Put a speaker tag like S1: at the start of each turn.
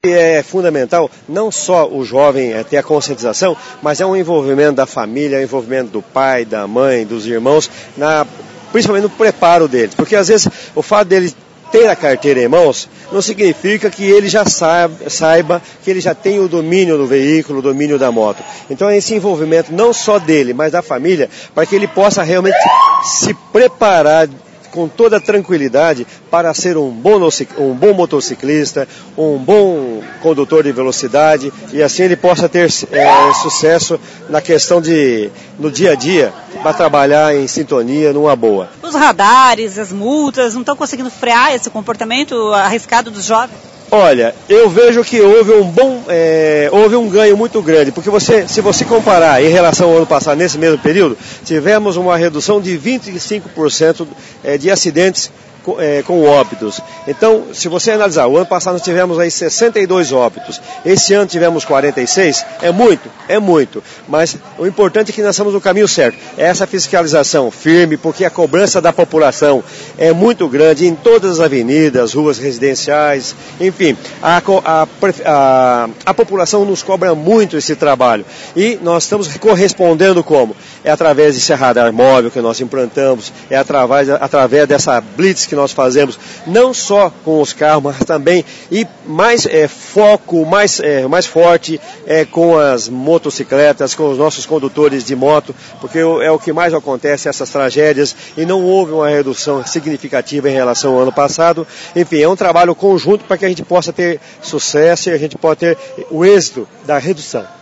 S1: é fundamental não só o jovem ter a conscientização, mas é um envolvimento da família, é um envolvimento do pai, da mãe, dos irmãos, principalmente no preparo deles. Porque às vezes o fato dele ter a carteira em mãos não significa que ele já saiba que ele já tem o domínio do veículo, o domínio da moto. Então é esse envolvimento não só dele, mas da família, para que ele possa realmente se preparar com toda tranquilidade para ser um bom motociclista, um bom condutor de velocidade, e assim ele possa ter sucesso na questão no dia a dia, para trabalhar em sintonia, numa boa.
S2: Os radares, as multas, não estão conseguindo frear esse comportamento arriscado dos jovens?
S1: Olha, eu vejo que houve um ganho muito grande, porque se você comparar em relação ao ano passado, nesse mesmo período, tivemos uma redução de 25% de acidentes com óbitos. Então, se você analisar, o ano passado nós tivemos aí 62 óbitos, esse ano tivemos 46, é muito, mas o importante é que nós estamos no caminho certo, é essa fiscalização firme, porque a cobrança da população é muito grande em todas as avenidas, ruas residenciais, enfim, a população nos cobra muito esse trabalho, e nós estamos correspondendo como? É através desse radar móvel que nós implantamos, é através dessa blitz que nós fazemos, não só com os carros, mas também, e mais foco, mais forte com as motocicletas, com os nossos condutores de moto, porque é o que mais acontece, essas tragédias, e não houve uma redução significativa em relação ao ano passado. Enfim, é um trabalho conjunto para que a gente possa ter sucesso e a gente possa ter o êxito da redução.